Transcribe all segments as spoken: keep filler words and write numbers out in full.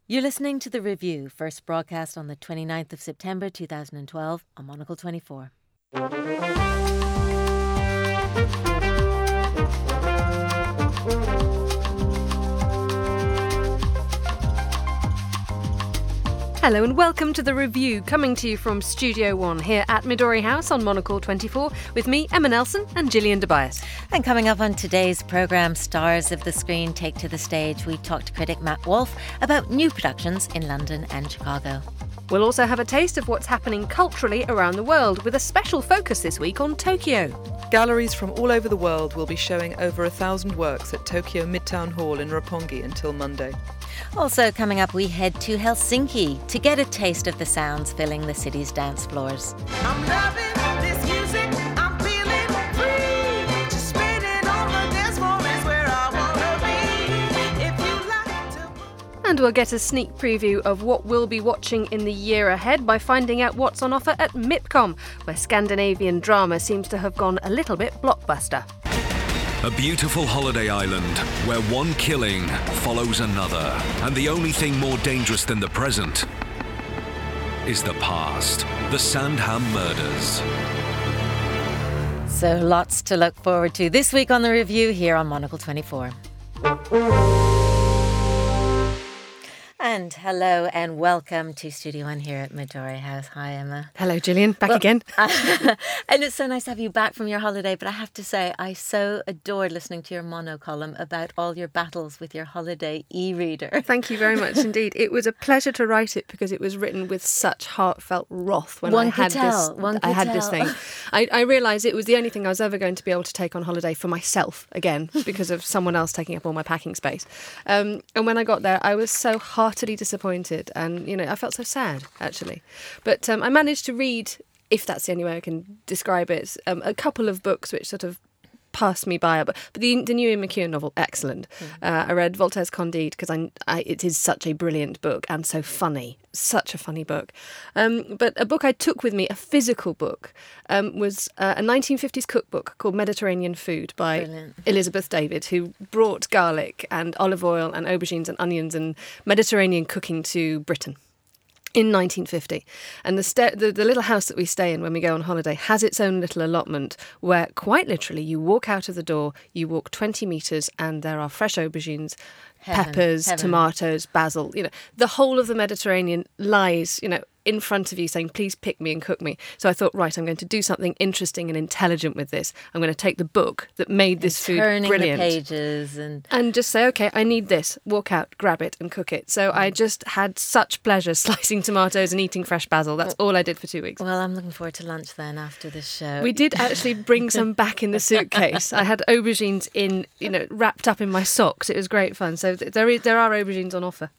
You're listening to The Review, first broadcast on the twenty-ninth of September two thousand twelve on Monocle twenty-four. Hello and welcome to The Review, coming to you from Studio One here at Midori House on Monocle twenty-four with me, Emma Nelson, and Gillian Tobias. And coming up on today's programme, Stars of the Screen take to the stage. We talk to critic Matt Wolfe about new productions in London and Chicago. We'll also have a taste of what's happening culturally around the world, with a special focus this week on Tokyo. Galleries from all over the world will be showing over a thousand works at Tokyo Midtown Hall in Roppongi until Monday. Also coming up, we head to Helsinki to get a taste of the sounds filling the city's dance floors. I'm loving this music, I'm feeling free. Just spinning on the dance floor is where I wanna be. If you like to... And we'll get a sneak preview of what we'll be watching in the year ahead by finding out what's on offer at MIPCOM, where Scandinavian drama seems to have gone a little bit blockbuster. A beautiful holiday island where one killing follows another, and the only thing more dangerous than the present is the past. The Sandham murders. So lots to look forward to this week on The Review here on Monocle twenty-four. And hello and welcome to Studio One here at Midori House. Hi, Emma. Hello, Gillian. Back well, again. And it's so nice to have you back from your holiday, but I have to say I so adored listening to your mono column about all your battles with your holiday e-reader. Thank you very much indeed. It was a pleasure to write it because it was written with such heartfelt wrath when One I had could tell. this One could I had tell. this thing. I, I realised it was the only thing I was ever going to be able to take on holiday for myself again because of someone else taking up all my packing space. Um, and when I got there, I was so heartily disappointed. And, you know, I felt so sad, actually. But um, I managed to read, if that's the only way I can describe it, um, a couple of books which sort of passed me by. But, but the, the new Ian McEwan novel, excellent. Mm. Uh, I read Voltaire's Candide because I, I, it is such a brilliant book and so funny. Such a funny book. Um, but a book I took with me, a physical book, um, was uh, a nineteen fifties cookbook called Mediterranean Food by Brilliant. Elizabeth David, who brought garlic and olive oil and aubergines and onions and Mediterranean cooking to Britain in nineteen fifty. And the, sta- the the little house that we stay in when we go on holiday has its own little allotment where, quite literally, you walk out of the door, you walk twenty metres and there are fresh aubergines, Heaven, peppers, heaven. tomatoes, basil. You know, the whole of the Mediterranean lies, you know, in front of you saying, please pick me and cook me. So I thought, right, I'm going to do something interesting and intelligent with this. I'm going to take the book that made this food turning brilliant. the pages and... and just say, OK, I need this. Walk out, grab it and cook it. So I just had such pleasure slicing tomatoes and eating fresh basil. That's all I did for two weeks. Well, I'm looking forward to lunch then after this show. We did actually bring some back in the suitcase. I had aubergines in, you know, wrapped up in my socks. It was great fun. So there is, there are aubergines on offer.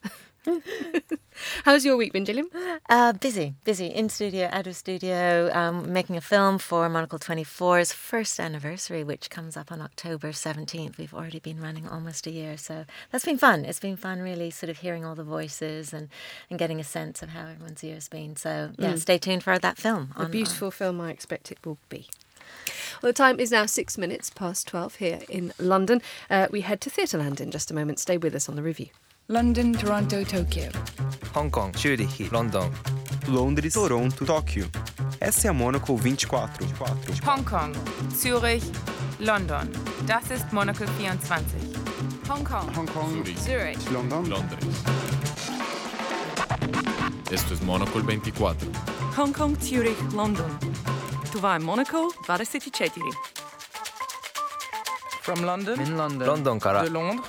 How's your week been, Gillian? Uh, busy, busy. In studio, out of studio, um, making a film for Monocle twenty-four's first anniversary, which comes up on October seventeenth. We've already been running almost a year, so that's been fun. It's been fun, really, sort of hearing all the voices and, and getting a sense of how everyone's year's been. So, yeah, mm. stay tuned for that film. A on, beautiful on. film, I expect it will be. Well, the time is now six minutes past twelve here in London. Uh, we head to Theatreland in just a moment. Stay with us on The Review. London, Toronto, Tokyo. Hong Kong, Zurich, London. Londres, Toronto, Tóquio. Essa é a Monocle vinte e quatro. Hong Kong, Zurich, London. Das ist Monocle vierundzwanzig. Hong Kong, Hong Kong, Zurich, London, Londres. Esto es Monocle veinticuatro. Hong Kong, Zurich, London. Това е Monocle двадесет и четири. From London, in London, London кара. De Londres.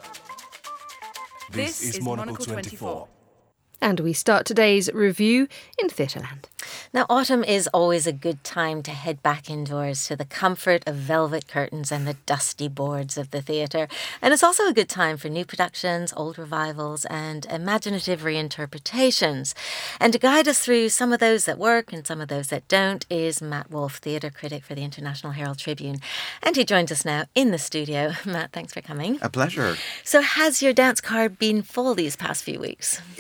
This, this is Monocle twenty-four. And we start today's review in Theatreland. Now, autumn is always a good time to head back indoors to the comfort of velvet curtains and the dusty boards of the theatre. And it's also a good time for new productions, old revivals, and imaginative reinterpretations. And to guide us through some of those that work and some of those that don't is Matt Wolfe, theatre critic for the International Herald Tribune. And he joins us now in the studio. Matt, thanks for coming. A pleasure. So has your dance card been full these past few weeks? It's so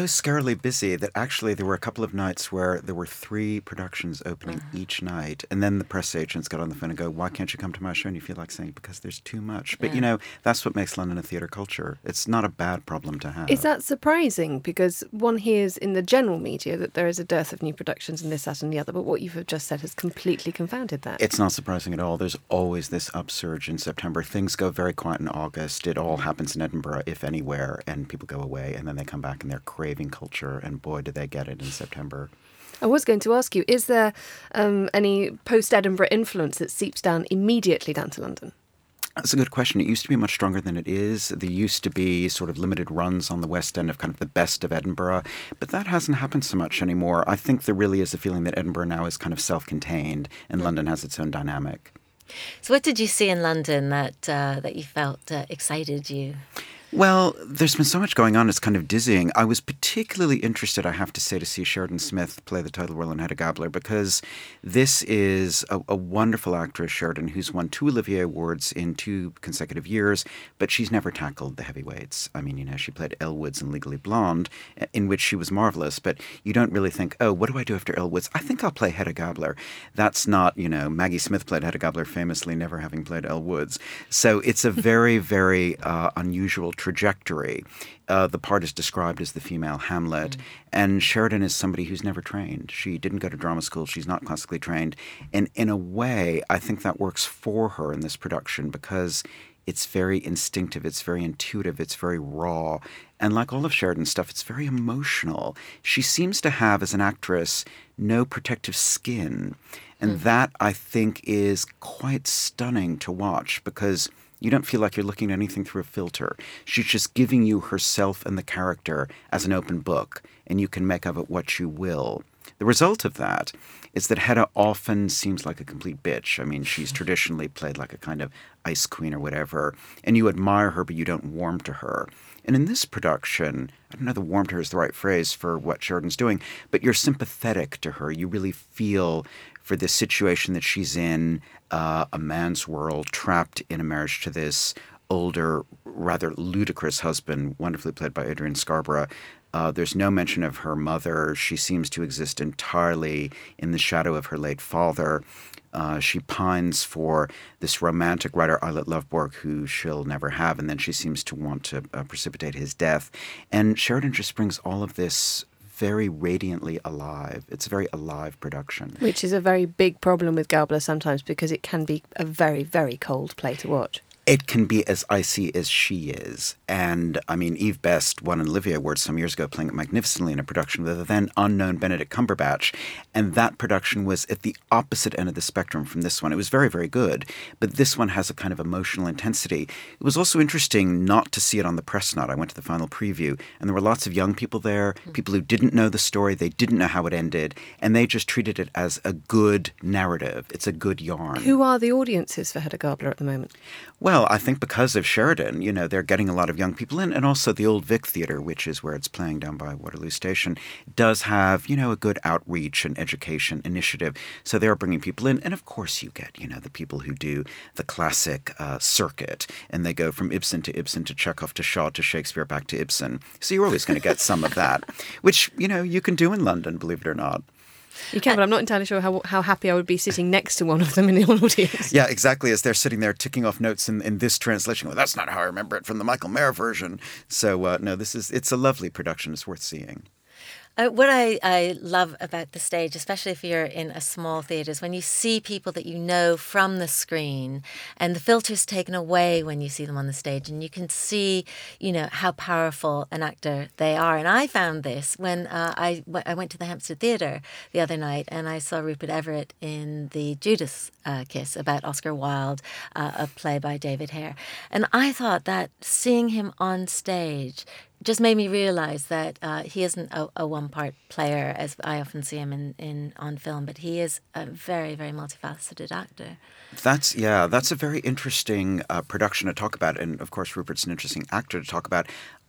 scarily busy that actually there were a couple of nights where there were three productions opening uh-huh. each night. And then the press agents got on the phone and go, why can't you come to my show? And you feel like saying, because there's too much. But, yeah. you know, that's what makes London a theatre culture. It's not a bad problem to have. Is that surprising? Because one hears in the general media that there is a dearth of new productions and this, that and the other. But what you've just said has completely confounded that. It's not surprising at all. There's always this upsurge in September. Things go very quiet in August. It all happens in Edinburgh, if anywhere, and people go away and then they come back and they're craving culture, and boy, do they get it in September. I was going to ask you, is there um, any post-Edinburgh influence that seeps down immediately down to London? That's a good question. It used to be much stronger than it is. There used to be sort of limited runs on the West End of kind of the best of Edinburgh, but that hasn't happened so much anymore. I think there really is a feeling that Edinburgh now is kind of self-contained and London has its own dynamic. So what did you see in London that uh, that you felt uh, excited you? Well, there's been so much going on, it's kind of dizzying. I was particularly interested, I have to say, to see Sheridan Smith play the title role in Hedda Gabler, because this is a, a wonderful actress, Sheridan, who's won two Olivier Awards in two consecutive years, but she's never tackled the heavyweights. I mean, you know, she played Elle Woods in Legally Blonde, in which she was marvelous, but you don't really think, oh, what do I do after Elle Woods? I think I'll play Hedda Gabler. That's not, you know, Maggie Smith played Hedda Gabler famously, never having played Elle Woods. So it's a very, very uh, unusual trajectory. Uh, the part is described as the female Hamlet, mm. and Sheridan is somebody who's never trained. She didn't go to drama school. She's not classically trained. And in a way, I think that works for her in this production because it's very instinctive, it's very intuitive, it's very raw. And like all of Sheridan's stuff, it's very emotional. She seems to have, as an actress, no protective skin. And mm. that, I think, is quite stunning to watch because you don't feel like you're looking at anything through a filter. She's just giving you herself and the character as an open book, and you can make of it what you will. The result of that is that Hedda often seems like a complete bitch. I mean, she's traditionally played like a kind of ice queen or whatever, and you admire her, but you don't warm to her. And in this production, I don't know if warm to her is the right phrase for what Sheridan's doing, but you're sympathetic to her. You really feel for the situation that she's in, uh, a man's world, trapped in a marriage to this older, rather ludicrous husband, wonderfully played by Adrian Scarborough. Uh, there's no mention of her mother. She seems to exist entirely in the shadow of her late father. Uh, she pines for this romantic writer, Eilert Lovborg, who she'll never have, and then she seems to want to uh, precipitate his death. And Sheridan just brings all of this very radiantly alive. It's a very alive production. Which is a very big problem with Gabler sometimes because it can be a very, very cold play to watch. It can be as icy as she is. And, I mean, Eve Best won an Olivier Award some years ago playing it magnificently in a production with the then unknown Benedict Cumberbatch. And that production was at the opposite end of the spectrum from this one. It was very, very good. But this one has a kind of emotional intensity. It was also interesting not to see it on the press night. I went to the final preview, and there were lots of young people there, people who didn't know the story, they didn't know how it ended, and they just treated it as a good narrative. It's a good yarn. Who are the audiences for Hedda Gabler at the moment? Well, I think because of Sheridan, you know, they're getting a lot of young people in, and also the Old Vic Theatre, which is where it's playing down by Waterloo Station, does have, you know, a good outreach and education initiative. So they're bringing people in, and of course you get, you know, the people who do the classic uh, circuit, and they go from Ibsen to Ibsen to Chekhov to Shaw to Shakespeare back to Ibsen. So you're always going to get some of that, which, you know, you can do in London, believe it or not. You can, but I'm not entirely sure how how happy I would be sitting next to one of them in the audience. Yeah, exactly, as they're sitting there ticking off notes in, in this translation. Well, that's not how I remember it from the Michael Mayer version. So, uh, no, this is it's a lovely production. It's worth seeing. Uh, what I, I love about the stage, especially if you're in a small theatre, is when you see people that you know from the screen and the filter's taken away when you see them on the stage, and you can see, you know, how powerful an actor they are. And I found this when uh, I, I went to the Hampstead Theatre the other night and I saw Rupert Everett in the Judas uh, Kiss about Oscar Wilde, uh, a play by David Hare. And I thought that seeing him on stage just made me realize that uh, he isn't a, a one-part player, as I often see him in, in on film, but he is a very, very multifaceted actor. That's, yeah, that's a very interesting uh, production to talk about. And, of course, Rupert's an interesting actor to talk about.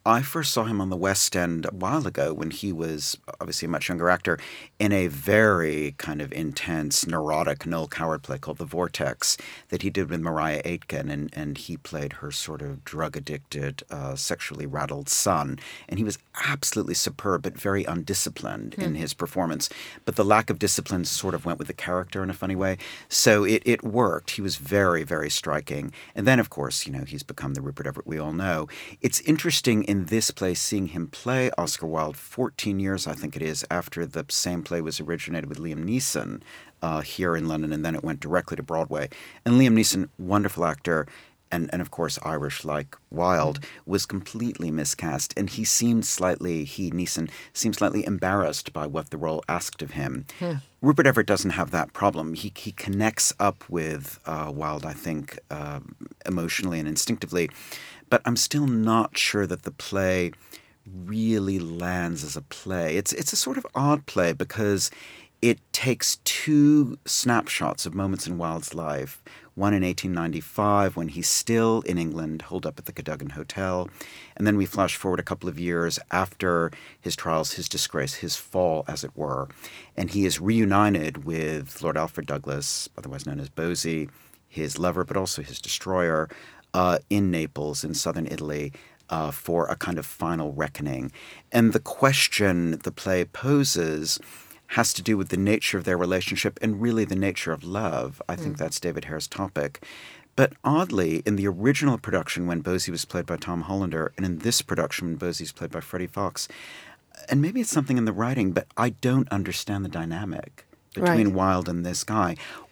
I first saw him on the West End a while ago when he was obviously a much younger actor in a very kind of intense, neurotic Noel Coward play called The Vortex that he did with Mariah Aitken, and, and he played her sort of drug-addicted, uh, sexually rattled son. And he was absolutely superb, but very undisciplined mm. in his performance. But the lack of discipline sort of went with the character in a funny way. So it, it worked. He was very, very striking. And then, of course, you know, he's become the Rupert Everett we all know. It's interesting in this play seeing him play Oscar Wilde fourteen years, I think it is, after the same play was originated with Liam Neeson uh, here in London, and then it went directly to Broadway. And Liam Neeson, wonderful actor, and, and of course Irish like Wilde, was completely miscast. And he seemed slightly, he, Neeson, seemed slightly embarrassed by what the role asked of him. Hmm. Rupert Everett doesn't have that problem. He he connects up with uh, Wilde, I think, uh, emotionally and instinctively. But I'm still not sure that the play really lands as a play. It's it's a sort of odd play because it takes two snapshots of moments in Wilde's life. One in eighteen ninety-five when he's still in England, holed up at the Cadogan Hotel. And then we flash forward a couple of years after his trials, his disgrace, his fall, as it were. And he is reunited with Lord Alfred Douglas, otherwise known as Bosie, his lover, but also his destroyer, uh, in Naples, in southern Italy, uh, for a kind of final reckoning. And the question the play poses has to do with the nature of their relationship and really the nature of love. I think mm. that's David Hare's topic. But oddly, in the original production when Bosie was played by Tom Hollander, and in this production when Bosie's played by Freddie Fox, and maybe it's something in the writing, but I don't understand the dynamic between right. Wilde and this guy.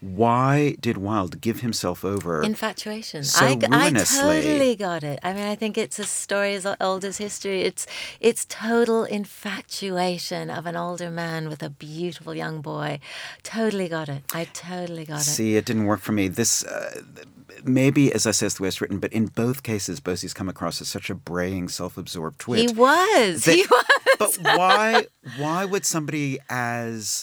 Why did Wilde give himself over? Infatuation. So I, ruinously? I totally got it. I mean, I think it's a story as old as history. It's it's total infatuation of an older man with a beautiful young boy. Totally got it. I totally got it. See, it didn't work for me. This uh, maybe, as I say, it's the way it's written, but in both cases, Bosie's come across as such a braying, self-absorbed twit. He was. That, he was. But why? Why would somebody as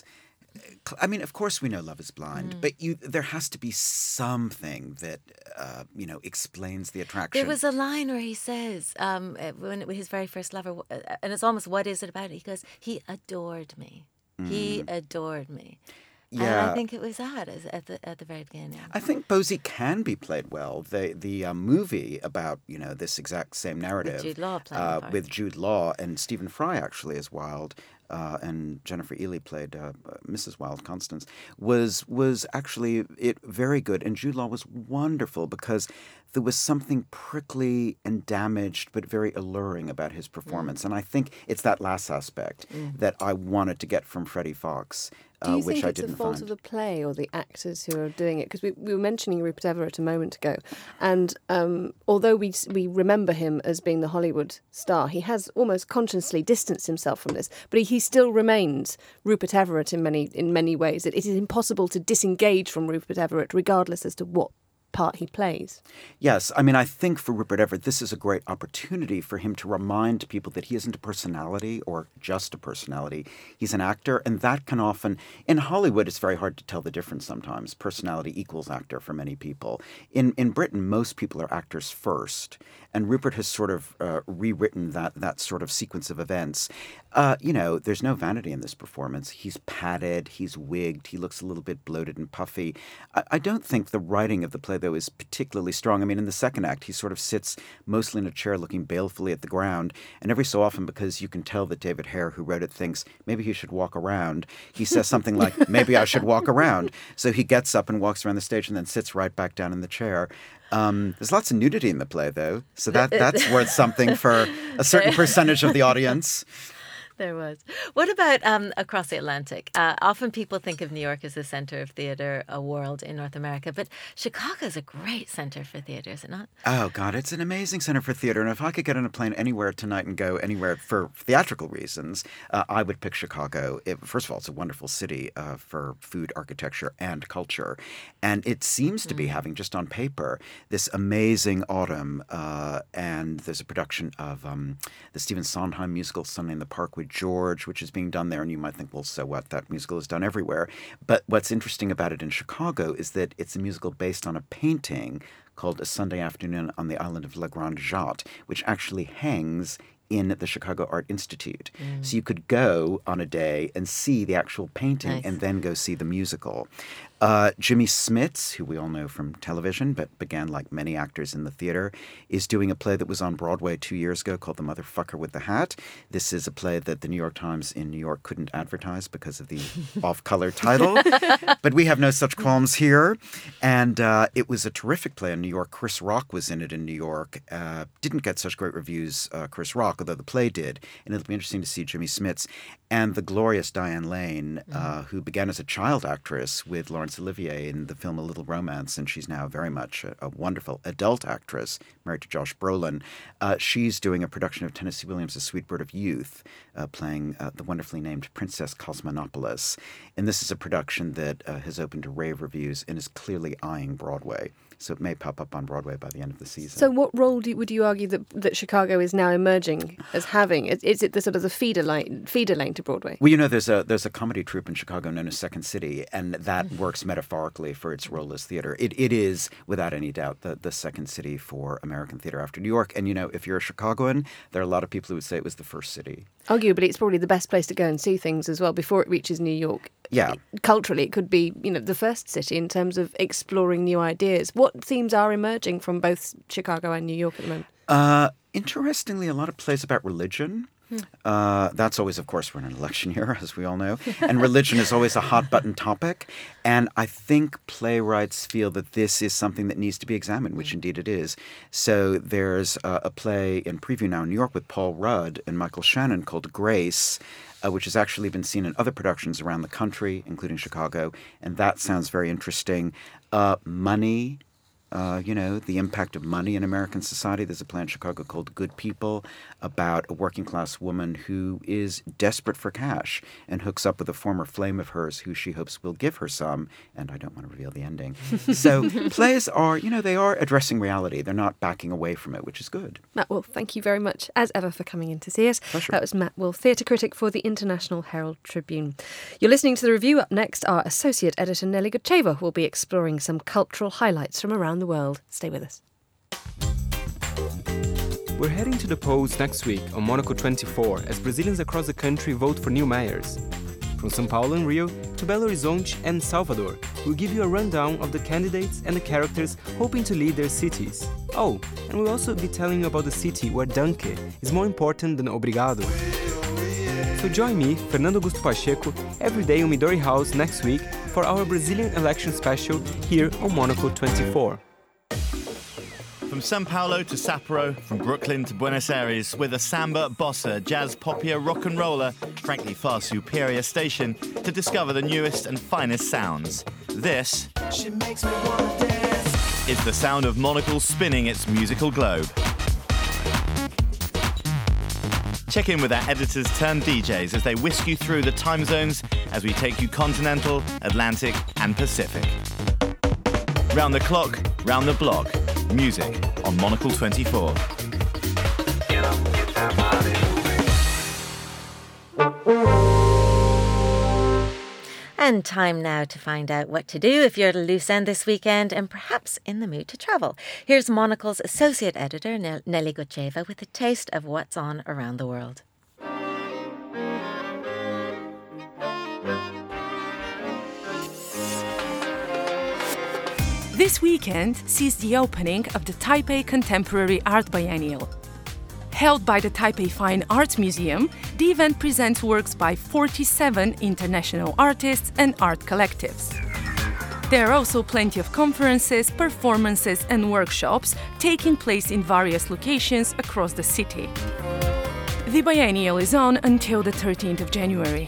I mean, of course we know love is blind, mm. but you there has to be something that, uh, you know, explains the attraction. There was a line where he says, um, when his very first lover, and it's almost, what is it about it? He goes, he adored me. Mm. He adored me. Yeah. And I think it was that at the at the very beginning. I think Bosie can be played well. The the uh, movie about, you know, this exact same narrative with Jude Law playing uh, with Jude Law and Stephen Fry actually as Wilde. Uh, and Jennifer Ely played uh, Missus Wilde, Constance, was was actually it very good. And Jude Law was wonderful because there was something prickly and damaged but very alluring about his performance. Mm. And I think it's that last aspect mm. that I wanted to get from Freddie Fox. Do you uh, which think I it's didn't the fault find. of the play or the actors who are doing it? Because we, we were mentioning Rupert Everett a moment ago, and um, although we we remember him as being the Hollywood star, he has almost consciously distanced himself from this. But he, he still remains Rupert Everett in many in many ways. It, it is impossible to disengage from Rupert Everett, regardless as to what part he plays. Yes, I mean, I think for Rupert Everett, this is a great opportunity for him to remind people that he isn't a personality or just a personality. He's an actor, and that can often, in Hollywood, it's very hard to tell the difference sometimes. Personality equals actor for many people. In in Britain, most people are actors first, and Rupert has sort of uh, rewritten that that sort of sequence of events. Uh, you know, there's no vanity in this performance. He's padded, he's wigged, he looks a little bit bloated and puffy. I, I don't think the writing of the play, though, is particularly strong. I mean, in the second act, he sort of sits mostly in a chair looking balefully at the ground, and every so often, because you can tell that David Hare, who wrote it, thinks maybe he should walk around, he says something like, maybe I should walk around. So he gets up and walks around the stage and then sits right back down in the chair. Um, there's lots of nudity in the play, though, so that that's worth something for a certain percentage of the audience. There was. What about um, across the Atlantic? Uh, often people think of New York as the center of theater, a world in North America, but Chicago is a great center for theater, is it not? Oh, God, it's an amazing center for theater. And if I could get on a plane anywhere tonight and go anywhere for theatrical reasons, uh, I would pick Chicago. It, first of all, it's a wonderful city uh, for food, architecture, and culture. And it seems to mm. be having, just on paper, this amazing autumn. Uh, and there's a production of um, the Stephen Sondheim musical, Sunday in the Park with George, which is being done there, and you might think, well, so what? That musical is done everywhere. But what's interesting about it in Chicago is that it's a musical based on a painting called A Sunday Afternoon on the Island of La Grande Jatte, which actually hangs in the Chicago Art Institute. Mm. So you could go on a day and see the actual painting nice. And then go see the musical. Uh, Jimmy Smits, who we all know from television, but began like many actors in the theater, is doing a play that was on Broadway two years ago called The Motherfucker with the Hat. This is a play that the New York Times in New York couldn't advertise because of the off-color title. But we have no such qualms here. And uh, it was a terrific play in New York. Chris Rock was in it in New York. Uh, didn't get such great reviews, uh, Chris Rock, although the play did. And it'll be interesting to see Jimmy Smits and the glorious Diane Lane, mm. uh, who began as a child actress with Laurence Olivier in the film A Little Romance, and she's now very much a, a wonderful adult actress, married to Josh Brolin. Uh, she's doing a production of Tennessee Williams' A Sweet Bird of Youth, uh, playing uh, the wonderfully named Princess Cosmonopolis. And this is a production that uh, has opened to rave reviews and is clearly eyeing Broadway. So it may pop up on Broadway by the end of the season. So what role do, would you argue that, that Chicago is now emerging as having? Is, is it the sort of the feeder line, feeder lane to Broadway? Well, you know, there's a there's a comedy troupe in Chicago known as Second City, and that works metaphorically for its role as theater. It It is, without any doubt, the, the second city for American theater after New York. And, you know, if you're a Chicagoan, there are a lot of people who would say it was the first city. Arguably, it's probably the best place to go and see things as well before it reaches New York. Yeah. Culturally, it could be, you know, the first city in terms of exploring new ideas. What themes are emerging from both Chicago and New York at the moment? Uh, interestingly, a lot of plays about religion. Hmm. Uh, that's always, of course, we're in an election year, as we all know. And religion is always a hot-button topic. And I think playwrights feel that this is something that needs to be examined, which indeed it is. So there's uh, a play in preview now in New York with Paul Rudd and Michael Shannon called Grace, Uh, which has actually been seen in other productions around the country, including Chicago, and that sounds very interesting. Uh, money, uh, you know, the impact of money in American society. There's a play in Chicago called Good People about a working-class woman who is desperate for cash and hooks up with a former flame of hers who she hopes will give her some, and I don't want to reveal the ending. So plays are, you know, they are addressing reality. They're not backing away from it, which is good. Matt Wolfe, thank you very much, as ever, for coming in to see us. Pleasure. That was Matt Wolfe, theatre critic for the International Herald Tribune. You're listening to The Review. Up next, our associate editor, Nelly Gotcheva, will be exploring some cultural highlights from around the world. Stay with us. We're heading to the polls next week on Monaco twenty-four as Brazilians across the country vote for new mayors. From São Paulo and Rio to Belo Horizonte and Salvador, we'll give you a rundown of the candidates and the characters hoping to lead their cities. Oh, and we'll also be telling you about the city where Danke is more important than Obrigado. So join me, Fernando Augusto Pacheco, every day on Midori House next week for our Brazilian election special here on Monaco twenty-four. From São Paulo to Sapporo, from Brooklyn to Buenos Aires, with a samba, bossa, jazz, poppier, rock and roller, frankly far superior station to discover the newest and finest sounds. This She makes me wanna dance. is the sound of Monocle spinning its musical globe. Check in with our editors turned D Js as they whisk you through the time zones as we take you continental, Atlantic and Pacific. Round the clock, round the block. Music on Monocle twenty-four. And time now to find out what to do if you're at a loose end this weekend and perhaps in the mood to travel. Here's Monocle's associate editor, Nelly Gotcheva, with a taste of what's on around the world. This weekend sees the opening of the Taipei Contemporary Art Biennial. Held by the Taipei Fine Arts Museum, the event presents works by forty-seven international artists and art collectives. There are also plenty of conferences, performances and workshops taking place in various locations across the city. The biennial is on until the thirteenth of January.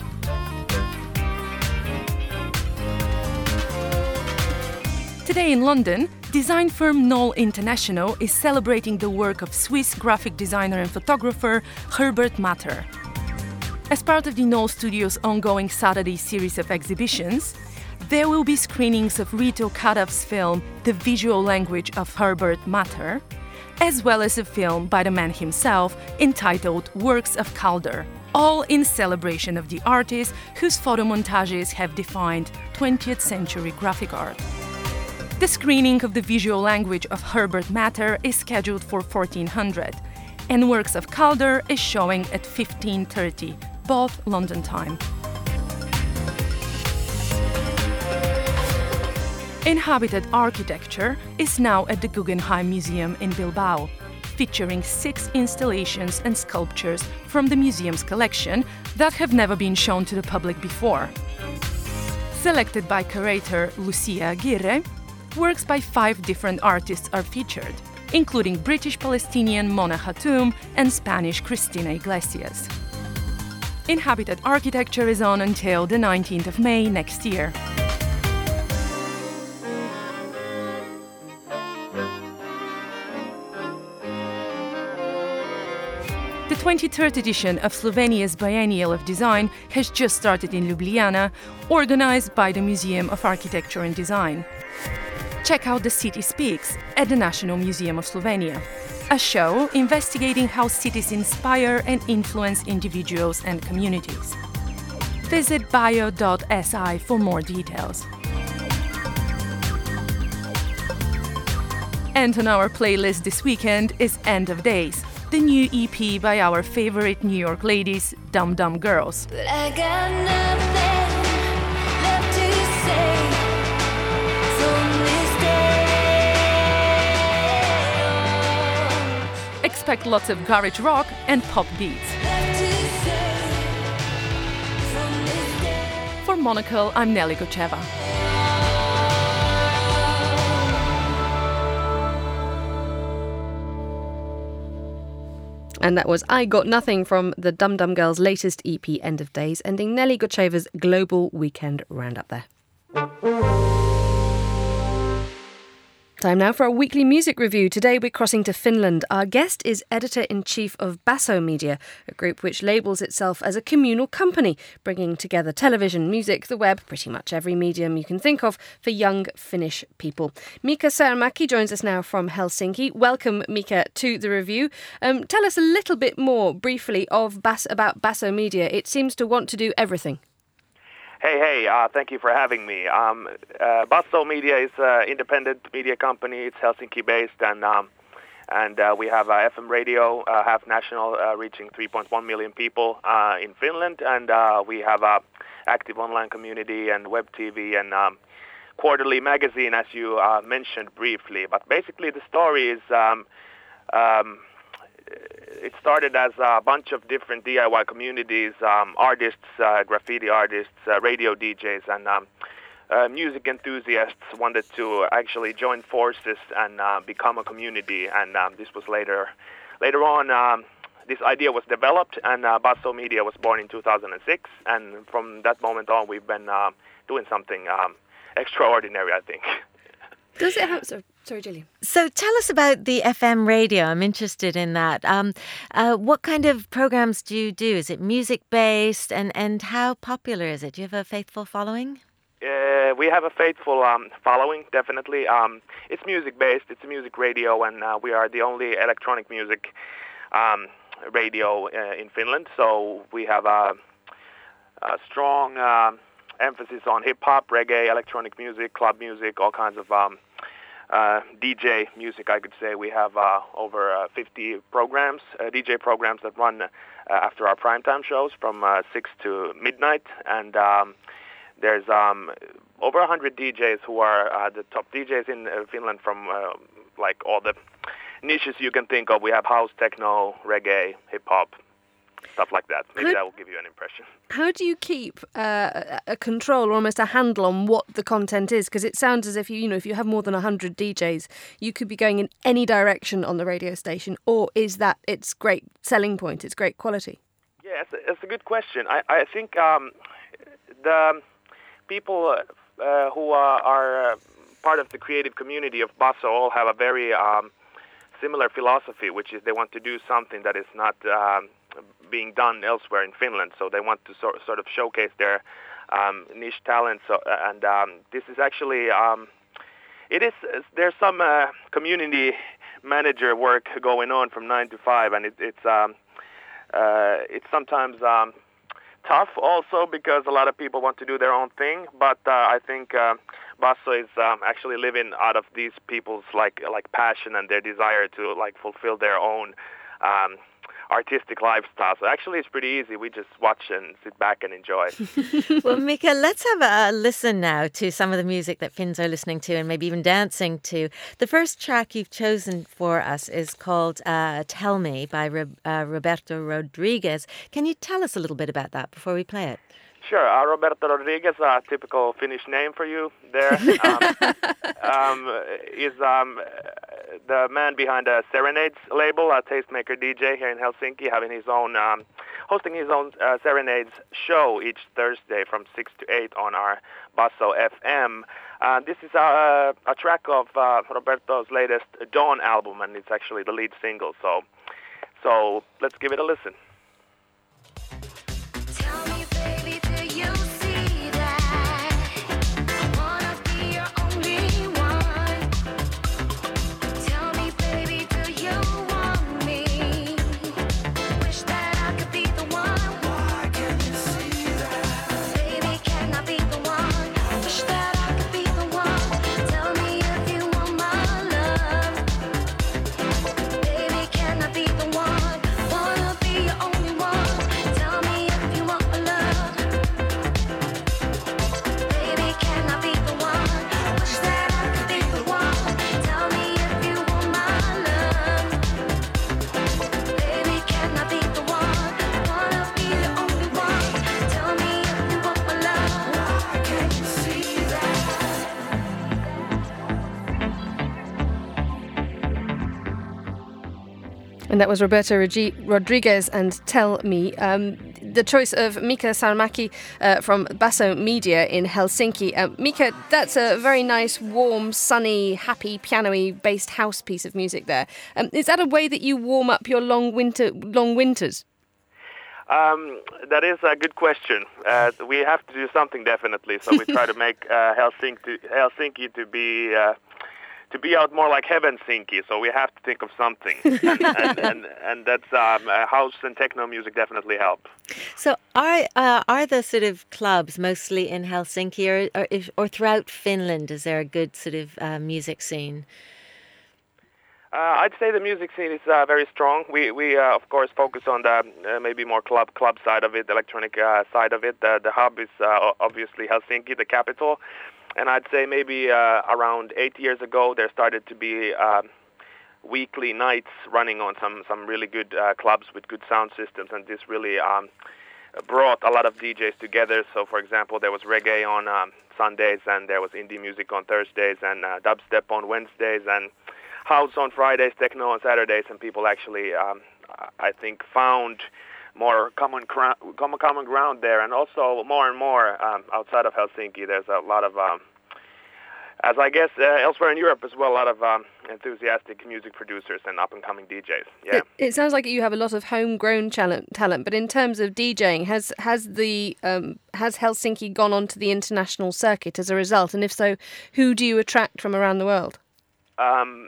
Today in London, design firm Knoll International is celebrating the work of Swiss graphic designer and photographer Herbert Matter. As part of the Knoll Studios' ongoing Saturday series of exhibitions, there will be screenings of Rito Kadav's film The Visual Language of Herbert Matter, as well as a film by the man himself entitled Works of Calder, all in celebration of the artist whose photomontages have defined twentieth century graphic art. The screening of The Visual Language of Herbert Matter is scheduled for fourteen hundred. and Works of Calder is showing at fifteen thirty, both London time. Inhabited Architecture is now at the Guggenheim Museum in Bilbao, featuring six installations and sculptures from the museum's collection that have never been shown to the public before. Selected by curator Lucia Aguirre, works by five different artists are featured, including British-Palestinian Mona Hatoum and Spanish Cristina Iglesias. Inhabited Architecture is on until the nineteenth of May next year. The twenty-third edition of Slovenia's Biennial of Design has just started in Ljubljana, organized by the Museum of Architecture and Design. Check out The City Speaks at the National Museum of Slovenia, a show investigating how cities inspire and influence individuals and communities. Visit bio dot s i for more details. And on our playlist this weekend is End of Days, the new E P by our favorite New York ladies, Dum Dum Girls. But I got nothing left to say from this day. Expect lots of garage rock and pop beats. For Monocle, I'm Nelly Gocheva. And that was I Got Nothing from the Dum Dum Girls' latest E P, End of Days, ending Nelly Gocheva's Global Weekend Roundup there. Time now for a weekly music review. Today we're crossing to Finland. Our guest is editor-in-chief of Basso Media, a group which labels itself as a communal company, bringing together television, music, the web, pretty much every medium you can think of for young Finnish people. Mika Särmäki joins us now from Helsinki. Welcome, Mika, to the review. Um, tell us a little bit more briefly of Bas- about Basso Media. It seems to want to do everything. Hey, hey, uh, thank you for having me. Um, uh, Basso Media is an independent media company. It's Helsinki-based, and um, and uh, we have uh, F M radio, uh, half national, uh, reaching three point one million people uh, in Finland, and uh, we have a active online community and web T V and um, quarterly magazine, as you uh, mentioned briefly. But basically, the story is. Um, um, It started as a bunch of different D I Y communities, um, artists, uh, graffiti artists, uh, radio D Js, and um, uh, music enthusiasts wanted to actually join forces and uh, become a community. And um, this was later, later on, um, this idea was developed, and uh, Basso Media was born in two thousand six. And from that moment on, we've been uh, doing something um, extraordinary, I think. Does it have... Sorry, sorry, Julie. So tell us about the F M radio. I'm interested in that. Um, uh, what kind of programs do you do? Is it music-based? And, and how popular is it? Do you have a faithful following? Uh, we have a faithful um, following, definitely. Um, it's music-based. It's a music radio, and uh, we are the only electronic music um, radio uh, in Finland. So we have a, a strong uh, emphasis on hip-hop, reggae, electronic music, club music, all kinds of um, uh, D J music, I could say. We have uh, over uh, fifty programs, uh, D J programs that run uh, after our primetime shows from uh, six to midnight, and um, there's um, over one hundred D Js who are uh, the top D Js in uh, Finland from uh, like all the niches you can think of. We have house, techno, reggae, hip-hop, stuff like that. Maybe How, that will give you an impression. How do you keep uh, a control or almost a handle on what the content is? Because it sounds as if, you, you know, if you have more than one hundred D Js, you could be going in any direction on the radio station, or is that its great selling point, its great quality? Yeah, it's a, it's a good question. I, I think um, the people uh, who are, are uh, part of the creative community of Basso all have a very um, similar philosophy, which is they want to do something that is not um, being done elsewhere in Finland. So they want to sort, sort of showcase their um, niche talent. So, and um, this is actually, um, it is, there's some uh, community manager work going on from nine to five, and it, it's um, uh, it's sometimes um, tough also because a lot of people want to do their own thing. But uh, I think uh, Basso is um, actually living out of these people's like like passion and their desire to like fulfill their own um, artistic lifestyle. So actually it's pretty easy. We just watch and sit back and enjoy. Well, Mika, let's have a listen now to some of the music that Finns are listening to and maybe even dancing to. The first track you've chosen for us is called uh, Tell Me by Ro- uh, Roberto Rodriguez. Can you tell us a little bit about that before we play it? Sure. Uh, Roberto Rodriguez, a typical Finnish name for you there, um, um, is um, the man behind the Serenades label, a tastemaker D J here in Helsinki, having his own, um, hosting his own uh, Serenades show each Thursday from six to eight on our Basso F M. Uh, this is a, a track of uh, Roberto's latest Dawn album, and it's actually the lead single. So, so let's give it a listen. And that was Roberto Regi- Rodriguez and Tell Me. Um, the choice of Mika Sarmäki uh, from Basso Media in Helsinki. Uh, Mika, that's a very nice, warm, sunny, happy, piano-y based house piece of music there. Um, is that a way that you warm up your long winter, long winters? Um, that is a good question. Uh, we have to do something definitely. So we try to make uh, Helsinki to, Helsinki to be uh, to be out more like Heavensinki. So we have to think of something, and and, and, and that's um, uh, house and techno music definitely help. So are uh, are the sort of clubs mostly in Helsinki, or or, if, or throughout Finland? Is there a good sort of uh, music scene? Uh, I'd say the music scene is uh, very strong. We, we uh, of course, focus on the uh, maybe more club club side of it, the electronic uh, side of it. The, the hub is uh, obviously Helsinki, the capital. And I'd say maybe uh, around eight years ago, there started to be uh, weekly nights running on some, some really good uh, clubs with good sound systems. And this really um, brought a lot of D Js together. So, for example, there was reggae on um, Sundays, and there was indie music on Thursdays, and uh, dubstep on Wednesdays, and house on Fridays, techno on Saturdays, and people actually, um, I think, found more common, cra- common common ground there, and also more and more um, outside of Helsinki. There's a lot of, um, as I guess uh, elsewhere in Europe as well, a lot of um, enthusiastic music producers and up-and-coming D Js. Yeah. It, it sounds like you have a lot of homegrown talent. Talent, but in terms of DJing, has has the um, has Helsinki gone on to the international circuit as a result? And if so, who do you attract from around the world? Um.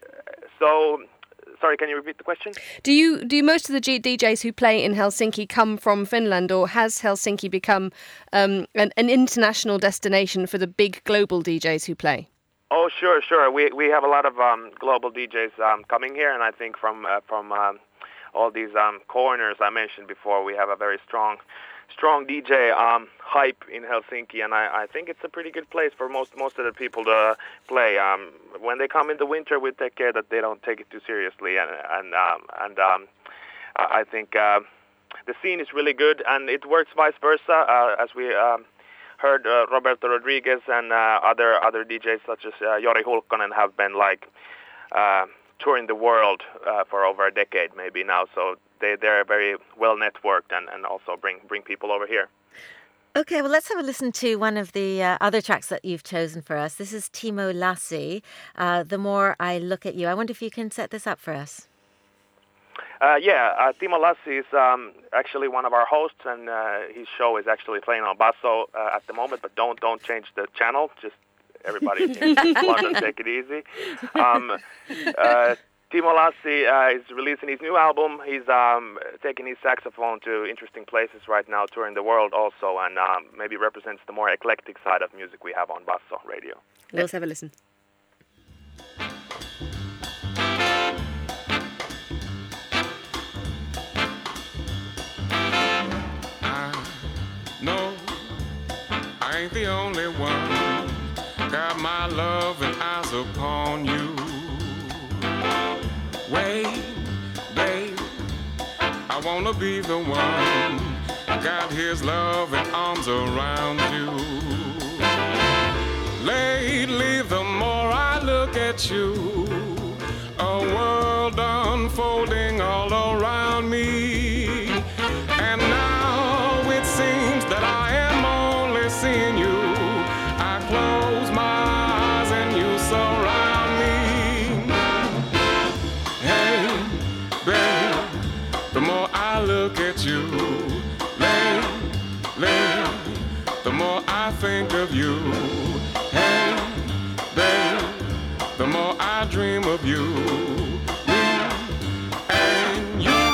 So, sorry, can you repeat the question? Do you do most of the G- D Js who play in Helsinki come from Finland, or has Helsinki become um, an, an international destination for the big global D Js who play? Oh, sure, sure. We we have a lot of um, global D Js um, coming here, and I think from uh, from um, all these um, corners I mentioned before, we have a very strong. strong D J um, hype in Helsinki, and I, I think it's a pretty good place for most most of the people to play. Um, when they come in the winter, we take care that they don't take it too seriously, and and um, and um, I think uh, the scene is really good, and it works vice versa. Uh, as we um, heard, uh, Roberto Rodriguez and uh, other other D Js such as uh, Jori Hulkkonen have been like uh, touring the world uh, for over a decade, maybe now. So. They, they're very well networked and, and also bring bring people over here. Okay, well, let's have a listen to one of the uh, other tracks that you've chosen for us. This is Timo Lassi, uh, The More I Look at You. I wonder if you can set this up for us. Uh, yeah, uh, Timo Lassi is um, actually one of our hosts, and uh, his show is actually playing on Basso uh, at the moment, but don't don't change the channel. Just everybody in London, take it easy. Um, uh, Timo Lassi uh, is releasing his new album. He's um, taking his saxophone to interesting places right now, touring the world also, and um, maybe represents the more eclectic side of music we have on Basso Radio. Let's have a listen. No, I ain't the only one. Got my love and eyes upon you. Wait, babe, I wanna be the one. Got his love and arms around you. Lately, the more I look at you, a world unfolding all around me. And now it seems that I am only seeing you. I close my eyes and you surround me. Hey, babe, the more I look at you, lately, the more I think of you. Hey, babe, the more I dream of you. Me and you.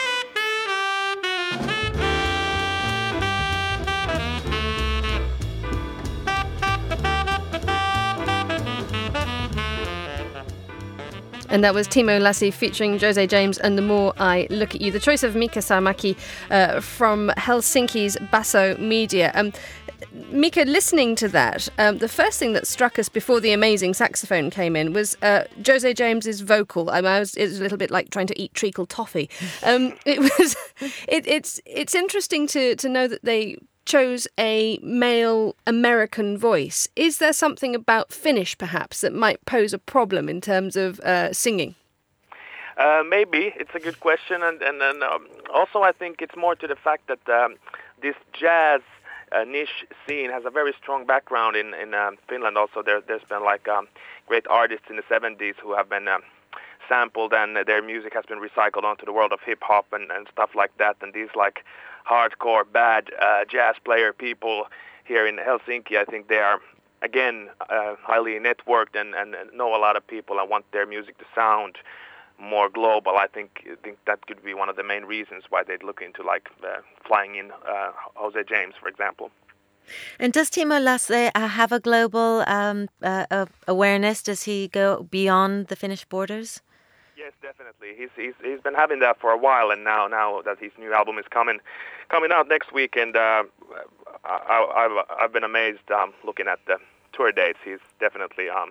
And that was Timo Lassi featuring Jose James and The More I Look at You. The choice of Mika Sarmaki uh, from Helsinki's Basso Media. Um, Mika, listening to that, um, the first thing that struck us before the amazing saxophone came in was uh, Jose James's vocal. I, mean, I was, it was a little bit like trying to eat treacle toffee. Um, it was. It, it's it's interesting to to know that they chose a male American voice. Is there something about Finnish, perhaps, that might pose a problem in terms of uh, singing? Uh, maybe. It's a good question. And, and, and um, also I think it's more to the fact that um, this jazz uh, niche scene has a very strong background in, in um, Finland. Also, there, there's been like um, great artists in the seventies who have been um, sampled, and their music has been recycled onto the world of hip-hop and, and stuff like that. And these like hardcore bad uh, jazz player people here in Helsinki, I think they are again uh, highly networked and, and know a lot of people and want their music to sound more global. I think I think that could be one of the main reasons why they'd look into like uh, flying in uh, Jose James, for example. And does Timo Lassi uh, have a global um, uh, uh, awareness? Does he go beyond the Finnish borders? Yes, definitely. He's he's he's been having that for a while, and now now that his new album is coming coming out next week, and uh, I, I've I've been amazed um, looking at the tour dates. He's definitely um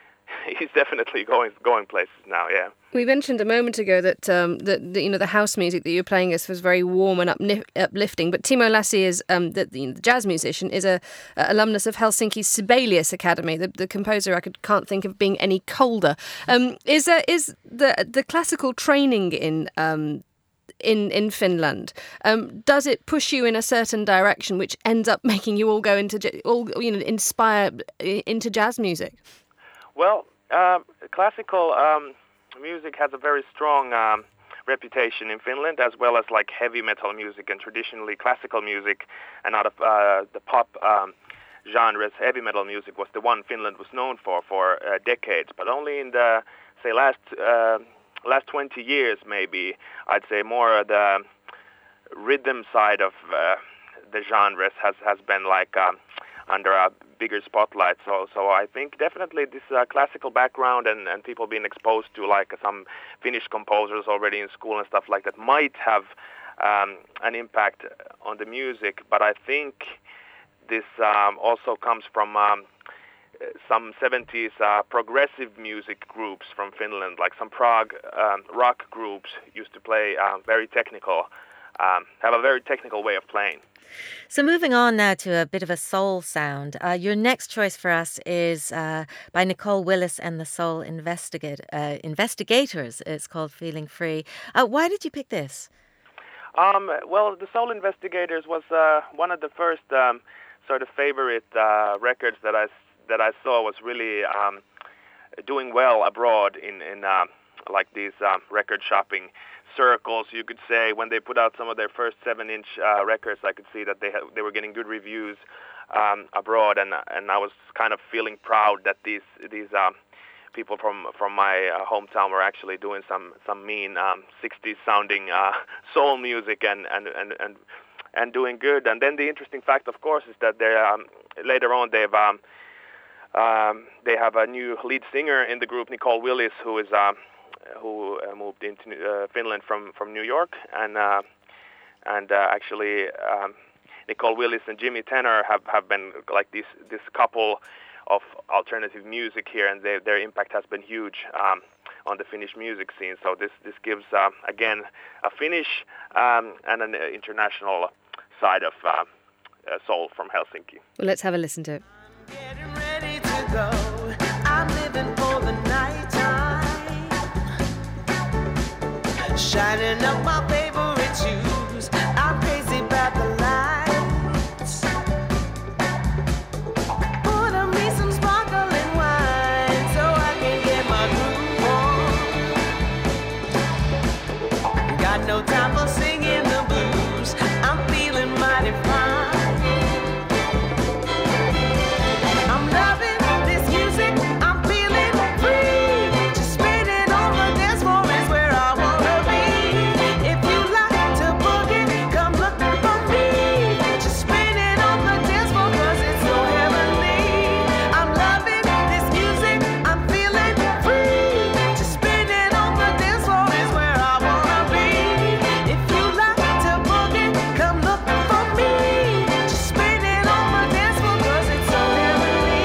he's definitely going going places now. Yeah. We mentioned a moment ago that um, that the, you know the house music that you were playing us was very warm and upni- uplifting. But Timo Lassi is um, the, the jazz musician, is a, a alumnus of Helsinki's Sibelius Academy. The, the composer I could, can't think of being any colder. Um, is there, is the the classical training in um, in in Finland? Um, does it push you in a certain direction, which ends up making you all go into all you know inspire into jazz music? Well, uh, classical. Um music has a very strong um, reputation in Finland, as well as like heavy metal music and traditionally classical music, and out of uh, the pop um, genres, heavy metal music was the one Finland was known for for uh, decades. But only in the say last uh, last twenty years, maybe I'd say more the rhythm side of uh, the genres has has been like um, under a bigger spotlight. So so I think definitely this uh, classical background and, and people being exposed to like some Finnish composers already in school and stuff like that might have um, an impact on the music. But I think this um, also comes from um, some seventies uh, progressive music groups from Finland, like some Prague um, rock groups used to play uh, very technical, um, have a very technical way of playing. So moving on now to a bit of a soul sound. Uh, your next choice for us is uh, by Nicole Willis and the Soul Investigate, uh, Investigators. It's called Feeling Free. Uh, why did you pick this? Um, well, the Soul Investigators was uh, one of the first um, sort of favorite uh, records that I, that I saw was really um, doing well abroad in, in uh, like these um, record shopping circles, you could say. When they put out some of their first seven-inch uh, records, I could see that they ha- they were getting good reviews um, abroad, and and I was kind of feeling proud that these these um, people from from my uh, hometown were actually doing some some mean um, sixties sounding uh, soul music and and, and and and doing good. And then the interesting fact, of course, is that they um, later on they've um, um, they have a new lead singer in the group, Nicole Willis, who is um, who uh, moved into uh, Finland from, from New York, and uh, and uh, actually um, Nicole Willis and Jimmy Tenor have, have been like this this couple of alternative music here, and they, their impact has been huge um, on the Finnish music scene. So this this gives uh, again a Finnish um, and an international side of uh, uh, soul from Helsinki. Well, let's have a listen to it. Ready to go. I'm living for the nighttime, shining up my favorite shoes. I'm crazy about the lights. Order me some sparkling wine so I can get my groove on. Got no time for singing the blues. I'm feeling mighty fine. I'm loving this music. I'm feeling free. Just spinning on the dance floor is where I wanna be. If you like to boogie, come look for me. Just spinning on the dance floor 'cause it's so heavenly. I'm loving this music. I'm feeling free. Just spinning on the dance floor is where I wanna be. If you like to boogie, come look for me. Just spinning on the dance floor 'cause it's so heavenly.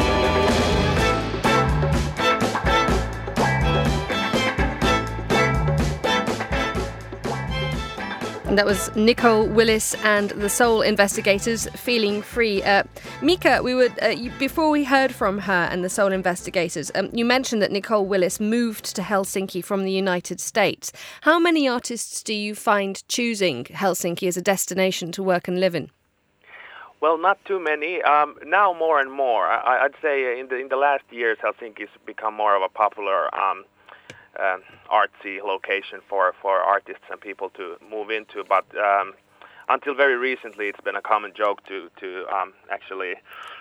And that was Nicole Willis and the Soul Investigators, Feeling Free. Uh, Mika, we would uh, you, before we heard from her and the Soul Investigators, um, you mentioned that Nicole Willis moved to Helsinki from the United States. How many artists do you find choosing Helsinki as a destination to work and live in? Well, not too many. Um, now more and more. I, I'd say in the in the last years, Helsinki's become more of a popular um, uh, artsy location for, for artists and people to move into. But um, until very recently, it's been a common joke to to um, actually,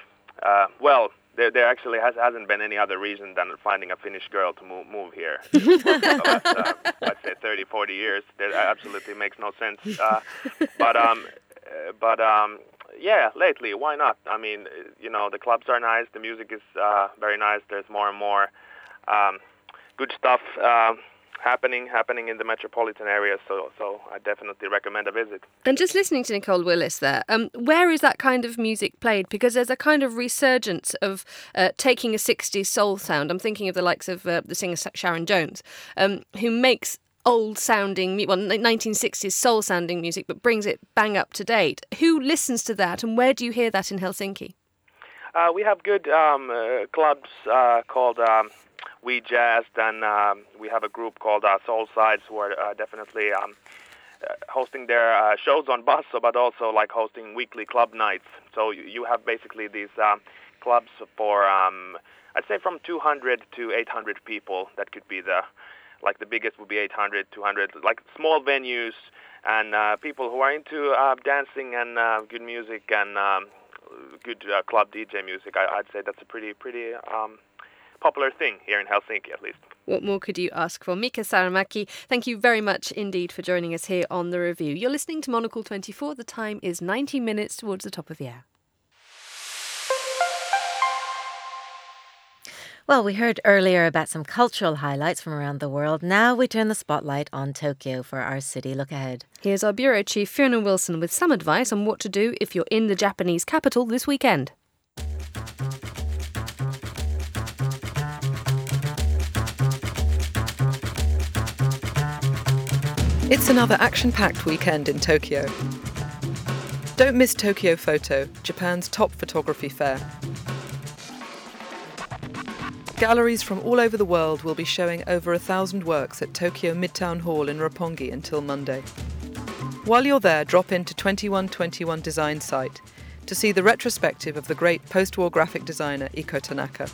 uh, well, there there actually has hasn't been any other reason than finding a Finnish girl to move move here. For the last, uh, I'd say thirty, forty years. That absolutely makes no sense. Uh, but um, uh, but um. Yeah, lately, why not? I mean, you know, the clubs are nice, the music is uh, very nice, there's more and more um, good stuff uh, happening happening in the metropolitan area, so so I definitely recommend a visit. And just listening to Nicole Willis there, um, where is that kind of music played? Because there's a kind of resurgence of uh, taking a sixties soul sound. I'm thinking of the likes of uh, the singer Sharon Jones, um, who makes old-sounding, well, nineteen sixties soul-sounding music, but brings it bang up to date. Who listens to that, and where do you hear that in Helsinki? Uh, we have good um, uh, clubs uh, called um, We Jazzed, and um, we have a group called uh, Soul Sides, who are uh, definitely um, uh, hosting their uh, shows on Basso, but also like hosting weekly club nights. So you, you have basically these um, clubs for, um, I'd say, from two hundred to eight hundred people. That could be the Like the biggest would be eight hundred, two hundred, like small venues, and uh, people who are into uh, dancing and uh, good music and um, good uh, club D J music. I, I'd say that's a pretty, pretty um, popular thing here in Helsinki, at least. What more could you ask for? Mika Saramäki, thank you very much indeed for joining us here on The Review. You're listening to Monocle twenty-four. The time is ninety minutes towards the top of the hour. Well, we heard earlier about some cultural highlights from around the world. Now we turn the spotlight on Tokyo for our city look ahead. Here's our bureau chief, Fiona Wilson, with some advice on what to do if you're in the Japanese capital this weekend. It's another action-packed weekend in Tokyo. Don't miss Tokyo Photo, Japan's top photography fair. Galleries from all over the world will be showing over a thousand works at Tokyo Midtown Hall in Roppongi until Monday. While you're there, drop into twenty-one twenty-one Design Site to see the retrospective of the great post-war graphic designer Iko Tanaka.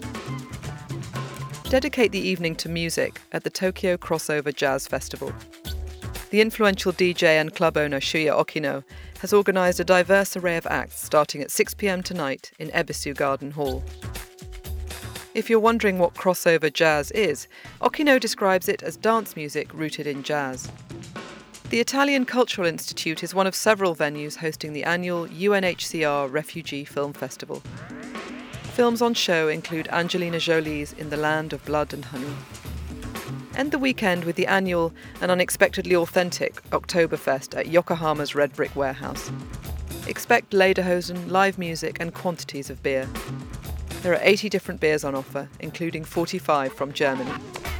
Dedicate the evening to music at the Tokyo Crossover Jazz Festival. The influential D J and club owner Shuya Okino has organised a diverse array of acts starting at six p.m. tonight in Ebisu Garden Hall. If you're wondering what crossover jazz is, Okino describes it as dance music rooted in jazz. The Italian Cultural Institute is one of several venues hosting the annual U N H C R Refugee Film Festival. Films on show include Angelina Jolie's In the Land of Blood and Honey. End the weekend with the annual and unexpectedly authentic Oktoberfest at Yokohama's Red Brick Warehouse. Expect lederhosen, live music and quantities of beer. There are eighty different beers on offer, including forty-five from Germany.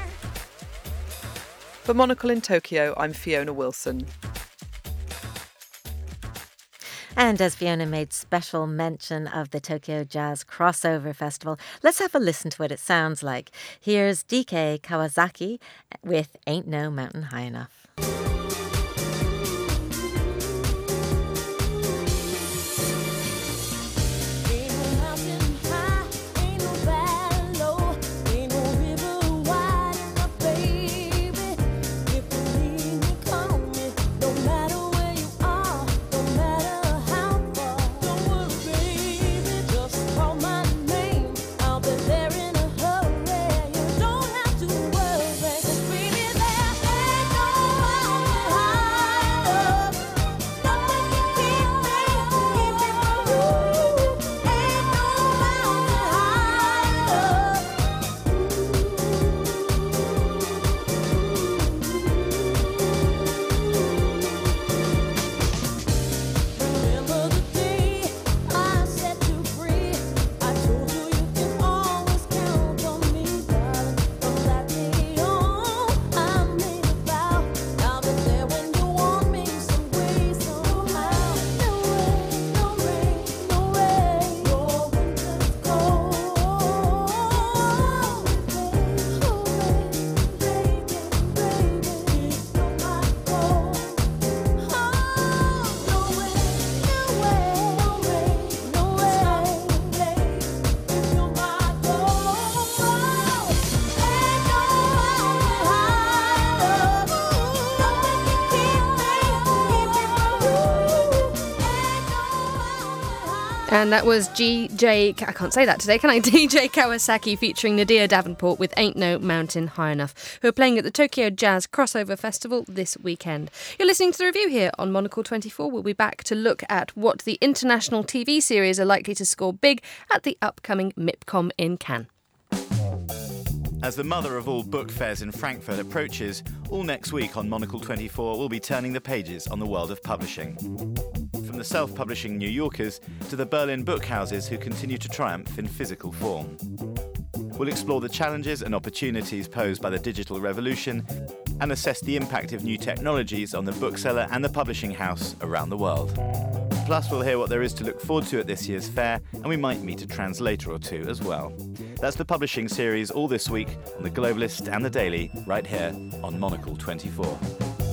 For Monocle in Tokyo, I'm Fiona Wilson. And as Fiona made special mention of the Tokyo Jazz Crossover Festival, let's have a listen to what it sounds like. Here's D K Kawasaki with Ain't No Mountain High Enough. And that was G J, I can't say that today, can I? D J Kawasaki featuring Nadia Davenport with Ain't No Mountain High Enough, who are playing at the Tokyo Jazz Crossover Festival this weekend. You're listening to the review here on Monocle twenty-four. We'll be back to look at what the international T V series are likely to score big at the upcoming MIPCOM in Cannes. As the mother of all book fairs in Frankfurt approaches, all next week on Monocle twenty-four we'll be turning the pages on the world of publishing. From the self-publishing New Yorkers to the Berlin book houses who continue to triumph in physical form. We'll explore the challenges and opportunities posed by the digital revolution and assess the impact of new technologies on the bookseller and the publishing house around the world. Plus, we'll hear what there is to look forward to at this year's fair, and we might meet a translator or two as well. That's the publishing series all this week on The Globalist and The Daily, right here on Monocle twenty-four.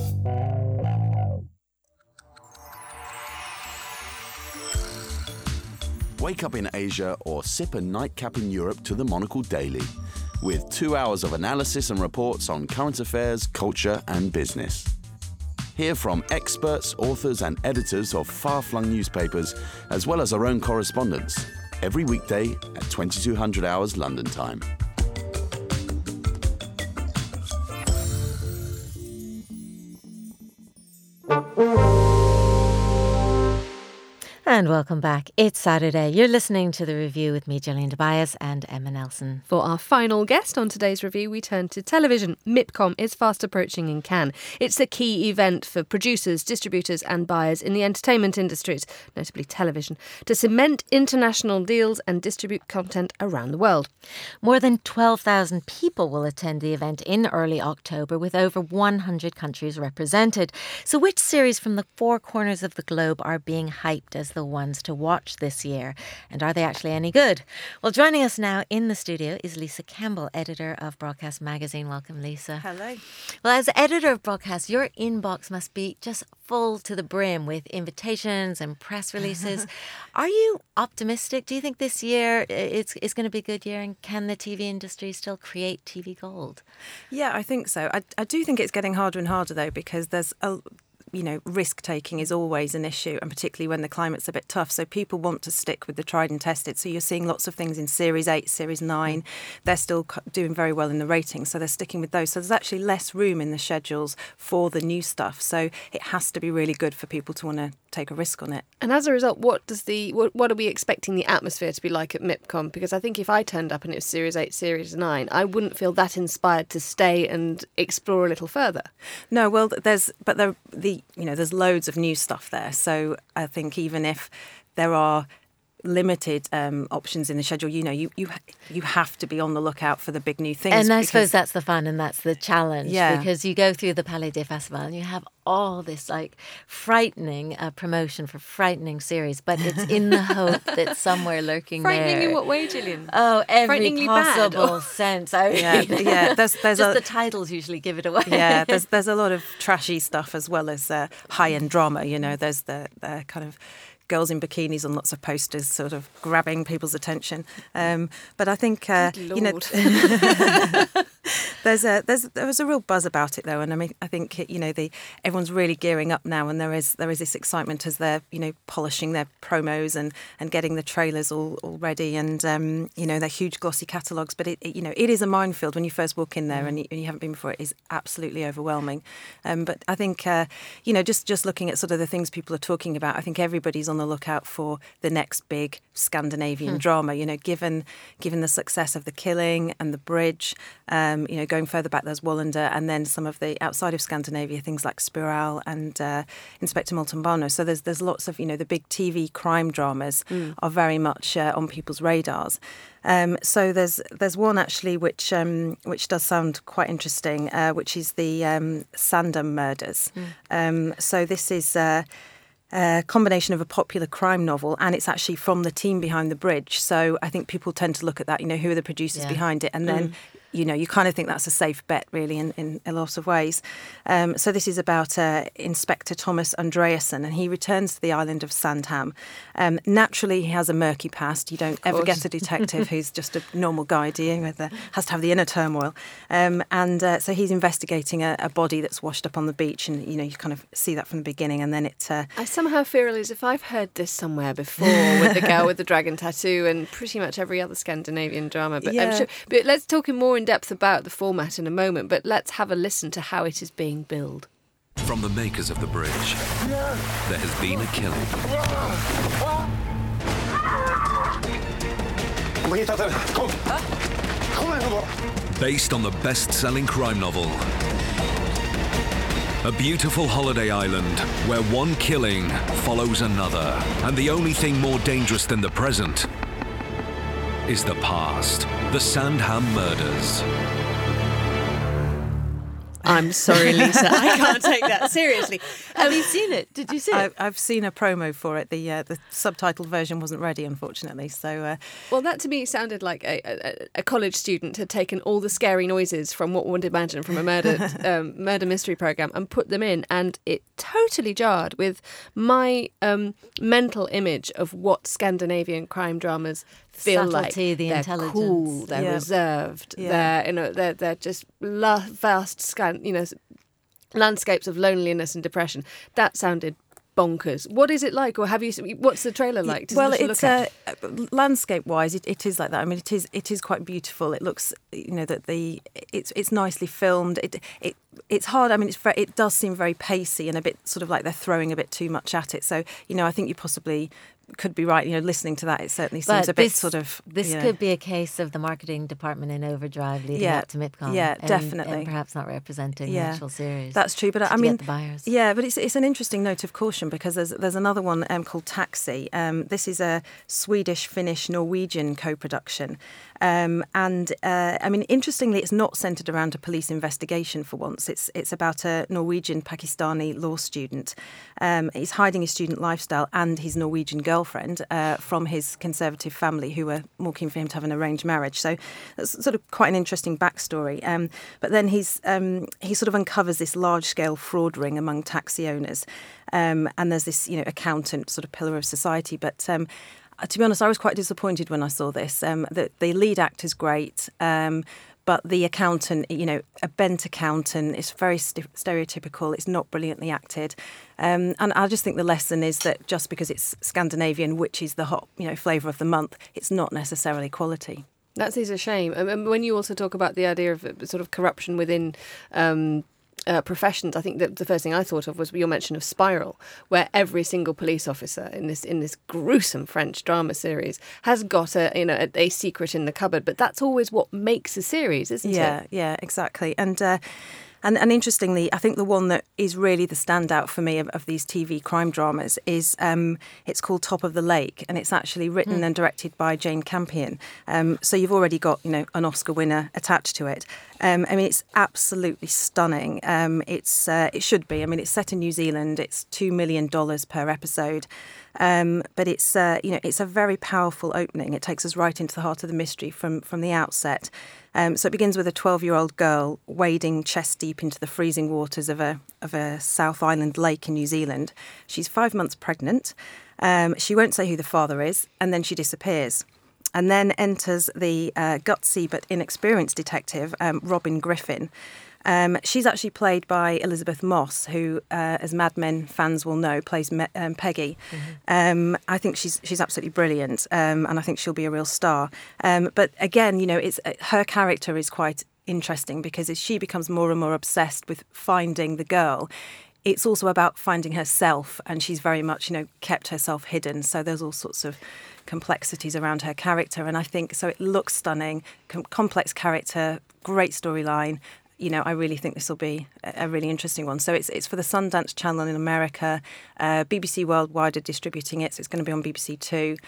Wake up in Asia or sip a nightcap in Europe to the Monocle Daily, with two hours of analysis and reports on current affairs, culture and business. Hear from experts, authors and editors of far-flung newspapers, as well as our own correspondents, every weekday at twenty-two hundred hours London time. And welcome back. It's Saturday. You're listening to The Review with me, Gillian Tobias, and Emma Nelson. For our final guest on today's review, we turn to television. MIPCOM is fast approaching in Cannes. It's a key event for producers, distributors and buyers in the entertainment industries, notably television, to cement international deals and distribute content around the world. More than twelve thousand people will attend the event in early October, with over one hundred countries represented. So which series from the four corners of the globe are being hyped as the ones to watch this year? And are they actually any good? Well, joining us now in the studio is Lisa Campbell, editor of Broadcast Magazine. Welcome, Lisa. Hello. Well, as editor of Broadcast, your inbox must be just full to the brim with invitations and press releases. Are you optimistic? Do you think this year it's, it's going to be a good year, and can the T V industry still create T V gold? Yeah, I think so. I, I do think it's getting harder and harder, though, because there's a... you know, risk taking is always an issue, and particularly when the climate's a bit tough. So people want to stick with the tried and tested. So you're seeing lots of things in Series eight, Series nine. They're still doing very well in the ratings, so they're sticking with those. So there's actually less room in the schedules for the new stuff. So it has to be really good for people to want to take a risk on it. And as a result, what does the what, what are we expecting the atmosphere to be like at MIPCOM? Because I think if I turned up and it was Series eight, Series nine, I wouldn't feel that inspired to stay and explore a little further. No, well, there's but the the you know, there's loads of new stuff there. So I think even if there are limited um, options in the schedule, you know, you, you you have to be on the lookout for the big new things. And I because- suppose that's the fun and that's the challenge. Yeah. Because you go through the Palais des Festivals and you have all this like frightening uh, promotion for frightening series, but it's in the hope that somewhere lurking Frightening there. in what way, Gillian? Oh, every Frighteningly bad, possible or- sense. I mean, Yeah, yeah. There's, there's just a, the titles usually give it away. yeah, there's there's a lot of trashy stuff as well as uh, high-end drama. You know, there's the, the kind of girls in bikinis on lots of posters, sort of grabbing people's attention. Um, but I think uh, Good you know, Lord. there's a there's there was a real buzz about it though, and I mean I think you know the everyone's really gearing up now, and there is there is this excitement as they're you know polishing their promos and, and getting the trailers all, all ready, and um, you know they're huge glossy catalogues. But it, it you know it is a minefield when you first walk in there, and, you, and you haven't been before. It is absolutely overwhelming. Um, but I think uh, you know just just looking at sort of the things people are talking about, I think everybody's on the lookout for the next big Scandinavian Hmm. drama. You know, given given the success of The Killing and The Bridge, um, you know, going further back there's Wallander, and then some of the outside of Scandinavia things like Spiral and uh, Inspector Montalbano. So there's there's lots of you know the big T V crime dramas Mm. are very much uh, on people's radars. Um, so there's there's one actually which um, which does sound quite interesting, uh, which is the um, Sandham murders. Um, so this is. Uh, a combination of a popular crime novel, and it's actually from the team behind The Bridge. So I think people tend to look at that, you know, who are the producers Yeah. behind it, and then Mm. you know, you kind of think that's a safe bet, really, in, in a lot of ways. Um, so this is about uh, Inspector Thomas Andreasen, and he returns to the island of Sandham. Um, naturally, he has a murky past. You don't ever course. get a do who's just a normal guy dealing with the, has to have the inner turmoil. Um, and uh, so he's investigating a, a body that's washed up on the beach, and, you know, you kind of see that from the beginning, and then it... Uh, I somehow feel as if I've heard this somewhere before with the girl with the dragon tattoo and pretty much every other Scandinavian drama. But I'm Yeah. sure. But let's talk in more in depth about the format in a moment. But let's have a listen to how it is being billed. From the makers of The Bridge, there has been a killing. Based on the best-selling crime novel, A Beautiful Holiday Island, where one killing follows another, and the only thing more dangerous than the present is the past. The Sandham Murders. I'm sorry, Lisa. I can't take that seriously. Have you seen it? Did you see I, it? I've seen a promo for it. The uh, the subtitled version wasn't ready, unfortunately. So uh, Well, that to me sounded like a, a, a college student had taken all the scary noises from what one would imagine from a murder um, murder mystery program and put them in, and it totally jarred with my um, mental image of what Scandinavian crime dramas feel Subtlety, like. the they're intelligence. cool, they're Yeah. reserved, Yeah. they're you know they're they're just la- vast scan you know landscapes of loneliness and depression. That sounded bonkers. What is it like, or have you? What's the trailer like? to well, look it's at? uh, landscape-wise, it, it is like that. I mean, it is it is quite beautiful. It looks, you know, that the it's it's nicely filmed. It it it's hard. I mean, it's very, it does seem very pacey and a bit sort of like they're throwing a bit too much at it. So, you know, I think you possibly could be right. You know, listening to that, it certainly seems But a bit this, sort of. This you know, could be a case of the marketing department in overdrive leading Yeah, up to MIPCOM. yeah, and, definitely. And perhaps not representing the Yeah, actual series. That's true, but to I mean, get the buyers. yeah, but it's it's an interesting note of caution because there's there's another one um, called Taxi. Um, this is a Swedish, Finnish, Norwegian co-production, um, and uh, I mean, interestingly, it's not centred around a police investigation for once. It's it's about a Norwegian Pakistani law student. Um, he's hiding his student lifestyle and his Norwegian girlfriend uh, from his conservative family, who are more keen for him to have an arranged marriage. So that's sort of quite an interesting backstory. Um, but then he's um, he sort of uncovers this large-scale fraud ring among taxi owners, um, and there's this you know accountant sort of pillar of society. But um, to be honest, I was quite disappointed when I saw this. Um, the, the lead actor's great. Um, But the accountant, you know, a bent accountant, is very st- stereotypical. It's not brilliantly acted. Um, and I just think the lesson is that just because it's Scandinavian, which is the hot, you know, flavour of the month, it's not necessarily quality. That is a shame. And and when you also talk about the idea of uh, sort of corruption within um, uh, professions, I think that the first thing I thought of was your mention of Spiral, where every single police officer in this in this gruesome French drama series has got a you know a, a secret in the cupboard. But that's always what makes a series, isn't yeah, it? Yeah, exactly. And uh, And, and interestingly, I think the one that is really the standout for me of, of these T V crime dramas is um, it's called Top of the Lake, and it's actually written Mm. and directed by Jane Campion. Um, so you've already got, you know, an Oscar winner attached to it. Um, I mean, it's absolutely stunning. Um, it's uh, it should be. I mean, it's set in New Zealand. It's two million dollars per episode. Um, but it's uh, you know it's a very powerful opening. It takes us right into the heart of the mystery from from the outset. Um, so it begins with a twelve-year-old girl wading chest deep into the freezing waters of a of a South Island lake in New Zealand. She's five months pregnant. Um, she won't say who the father is, and then she disappears. And then enters the uh, gutsy but inexperienced detective, um, Robin Griffin. Um, she's actually played by Elizabeth Moss, who, uh, as Mad Men fans will know, plays Me- um, Peggy. Mm-hmm. Um, I think she's she's absolutely brilliant, um, and I think she'll be a real star. Um, but again, you know, it's uh, her character is quite interesting because as she becomes more and more obsessed with finding the girl, it's also about finding herself, and she's very much, you know, kept herself hidden. So there's all sorts of complexities around her character, and I think so. It looks stunning, com- complex character, great storyline. You know, I really think this will be a, a really interesting one. So it's it's for the Sundance Channel in America. Uh, B B C Worldwide are distributing it, so it's going to be on B B C Two.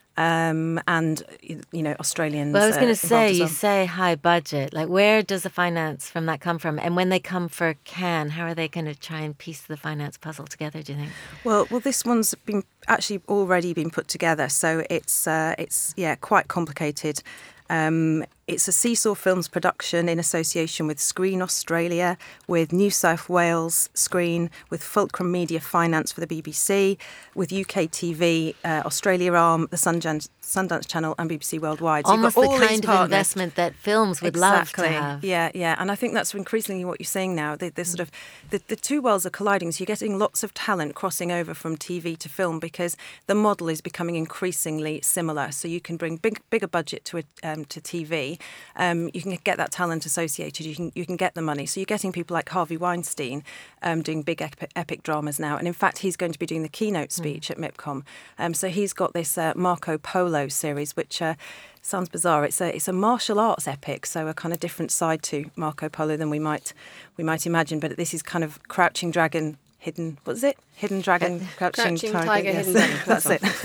Um, and, you know, Australians. Well, I was going uh, to say, involved as you well. say high budget. Like, where does the finance from that come from? And when they come for Cannes, how are they going to try and piece the finance puzzle together, do you think? Well, well, this one's been actually already been put together, so it's uh, it's yeah quite complicated. Um, it's a Seesaw Films production in association with Screen Australia, with New South Wales Screen, with Fulcrum Media Finance for the B B C, with U K T V, uh, Australia Arm, the Sundance, Sundance Channel and B B C Worldwide. So you've Almost got the all these kind of partners. investment that films would Exactly. love to have. Yeah, yeah. And I think that's increasingly what you're seeing now. The, the sort of the, the two worlds are colliding. So you're getting lots of talent crossing over from T V to film because the model is becoming increasingly similar. So you can bring big, bigger budget to a, um, to T V. Um, you can get that talent associated. You can you can get the money. So you're getting people like Harvey Weinstein um, doing big epic, epic dramas now. And in fact, he's going to be doing the keynote speech mm. at MIPCOM. Um, so he's got this uh, Marco Polo series, which uh, sounds bizarre. It's a it's a martial arts epic, so a kind of different side to Marco Polo than we might we might imagine. But this is kind of Crouching Dragon. Hidden, what is it? Hidden Dragon, Crouching, Crouching Tiger. Tiger, yes. Hidden Dragon. That's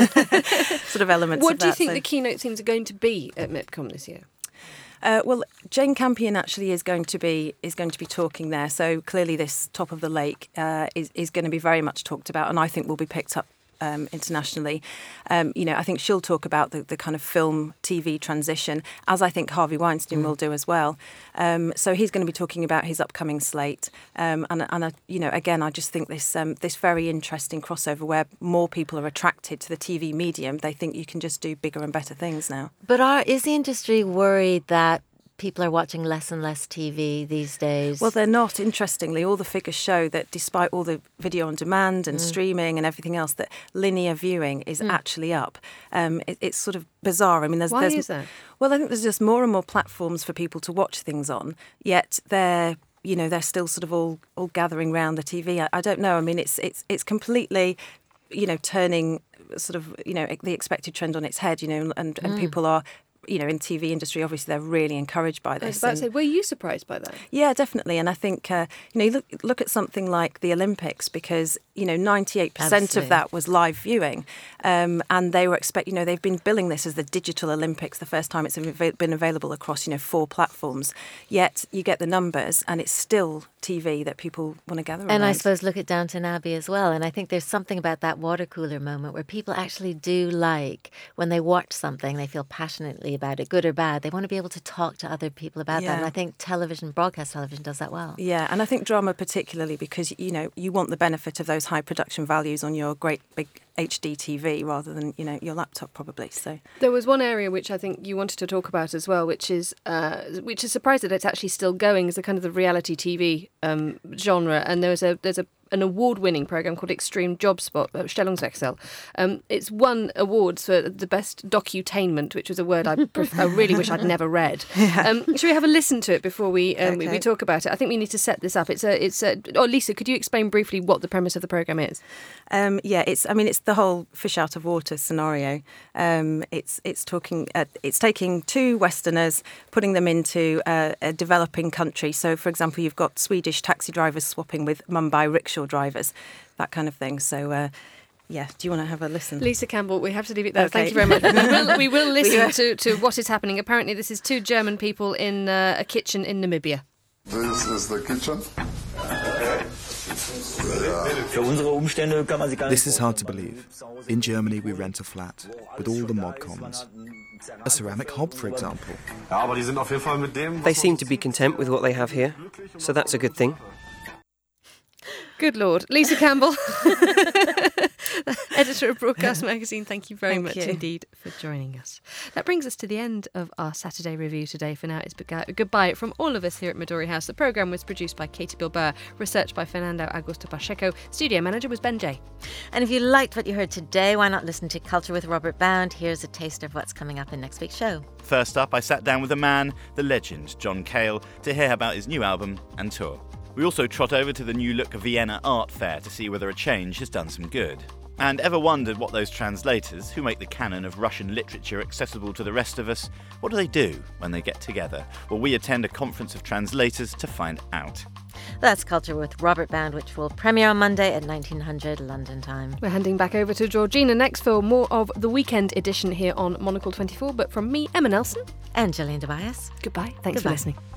it. Sort of elements What of do you that, think so. the keynote themes are going to be at MIPCOM this year? Uh, well, Jane Campion actually is going to be is going to be talking there. So clearly, this Top of the Lake uh, is is going to be very much talked about, and I think will be picked up um, internationally. Um, you know, I think she'll talk about the, the kind of film T V transition, as I think Harvey Weinstein mm. will do as well. Um, so he's going to be talking about his upcoming slate, um, and and I, you know, again, I just think this um, this very interesting crossover where more people are attracted to the T V medium. They think you can just do bigger and better things now. But are, is the industry worried that people are watching less and less T V these days? Well, they're not. Interestingly, all the figures show that despite all the video on demand and mm. streaming and everything else, that linear viewing is mm. actually up. Um, it, it's sort of bizarre. I mean, there's why there's, is that? Well, I think there's just more and more platforms for people to watch things on. Yet they're you know they're still sort of all all gathering round the T V. I, I don't know. I mean, it's it's it's completely you know turning sort of you know the expected trend on its head. You know, and and Mm. people are. You know, in T V industry, obviously they're really encouraged by this. I was about to say, were you surprised by that? Yeah, definitely. And I think, uh, you know, you look, look at something like the Olympics because, you know, ninety-eight percent Absolutely. of that was live viewing. Um, and they were expect, you know, they've been billing this as the digital Olympics, the first time it's av- been available across, you know, four platforms. Yet you get the numbers and it's still T V that people want to gather around. And I suppose look at Downton Abbey as well. And I think there's something about that water cooler moment where people actually do like when they watch something, they feel passionately about it, good or bad. They want to be able to talk to other people about that. Yeah. And I think television, broadcast television does that well. Yeah, and I think drama particularly because, you know, you want the benefit of those high production values on your great big H D T V rather than, you know, your laptop probably. So there was one area which I think you wanted to talk about as well, which is uh, which is surprised that it's actually still going, is the kind of the reality T V um, genre. And there was a there's a an award-winning programme called Extreme Job Spot, uh, Stellungswechsel. Um, it's won awards for the best docutainment, which was a word I, pref- I really wish I'd never read. Um, should we have a listen to it before we, um, we Okay. we talk about it? I think we need to set this up. It's a, it's a. Oh, Lisa, could you explain briefly what the premise of the programme is? Um, yeah, it's. I mean, it's the whole fish out of water scenario. Um, it's it's talking. Uh, it's taking two Westerners, putting them into uh, a developing country. So, for example, you've got Swedish taxi drivers swapping with Mumbai rickshaw drivers, that kind of thing. So. Uh, Yeah, do you want to have a listen? Lisa Campbell, we have to leave it there. Okay. Thank you very much. We will, we will listen Yeah. to, to what is happening. Apparently, this is two German people in uh, a kitchen in Namibia. This is the kitchen. This is hard to believe. In Germany, we rent a flat with all the mod cons. A ceramic hob, for example. They seem to be content with what they have here, so that's a good thing. Good Lord. Lisa Campbell, editor of Broadcast Magazine, thank you very Thank much you. indeed for joining us. That brings us to the end of our Saturday review today. For now, it's bega- goodbye from all of us here at Midori House. The programme was produced by Katie Bilbao, researched by Fernando Augusto Pacheco, studio manager was Ben Jay. And if you liked what you heard today, why not listen to Culture with Robert Bound? Here's a taster of what's coming up in next week's show. First up, I sat down with the man, the legend, John Cale, to hear about his new album and tour. We also trot over to the New Look Vienna Art Fair to see whether a change has done some good. And ever wondered what those translators, who make the canon of Russian literature accessible to the rest of us, what do they do when they get together? Well, we attend a conference of translators to find out. That's Culture with Robert Bound, which will premiere on Monday at nineteen hundred London time. We're handing back over to Georgina next for more of the weekend edition here on Monocle twenty-four. But from me, Emma Nelson. And Gillian Tobias. Goodbye. Thanks Goodbye. for listening.